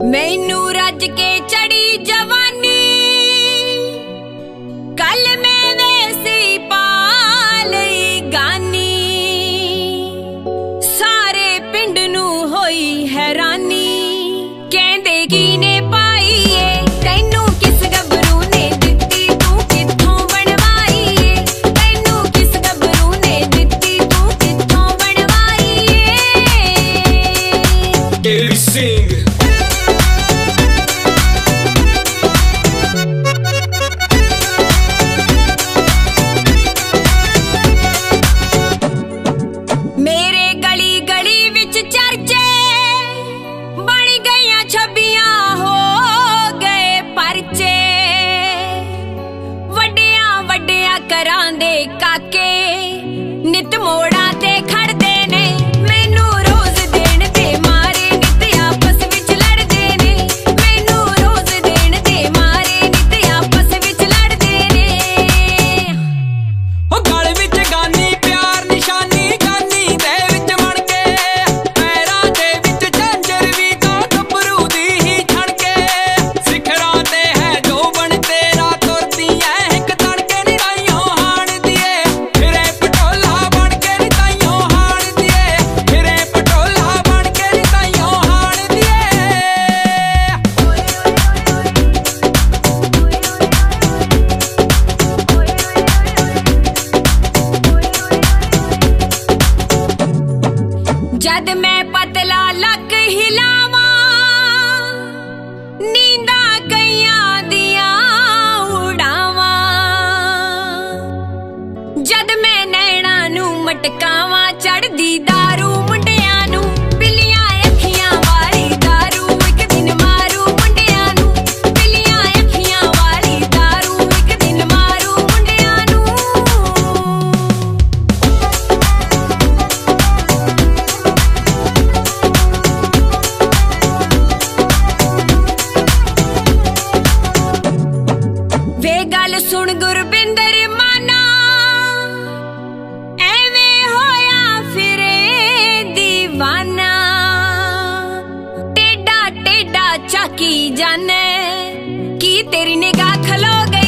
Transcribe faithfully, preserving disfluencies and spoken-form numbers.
मैनू रज के चढ़ी जवानी कल मैं वैसी पा लई गानी सारे पिंड नू होई हैरानी कहंदे की ने पाई ए तैनू किस गबरू ने दित्ती तू कित्थों बनवाई ए तैनू किस गबरू ने दित्ती तू कित्थों बनवाई ए सिंह मेरे गली गली विच चर्चे बन गईयां छबियां हो गए परचे वड्डियां वड्डियां करां दे काके नित मोड़ा ते खड़दे ने मैनू रोज देण ते मारे नित आपस विच लड़दे ने मैनू रोज देण ते मारे नित आपस विच लड़दे ने ओ गल विच गानी प्यार निशानी गानी दे विच बन के पैरां दे विच झंजर भी तो गबरू दी ही छण के सिखरां ते है जो बन तेरा तुरदी ऐ हिक तड़के निराइयों हाण दिए फिरे पटोला बन के निताइयों हाण दिए फिरे पटोला बन के निताइयों हाण दिए जद मैं पतला लक हिलावा नींदा कईयां दियां उड़ावा जद मैं नैना नू मटकावा चढ़दी दारू मुंडियां नू पिलियां अखियां वाली दारू एक दिन मारू मुंडियां नू पिलियां अखियां वाली दारू एक दिन मारू मुंडियां नू वे गल सुन गुरबिंदर माना एवें होया फिरे दीवाना टेढ़ा टेढ़ा चाकी जाने की तेरी निगाह खलो गई।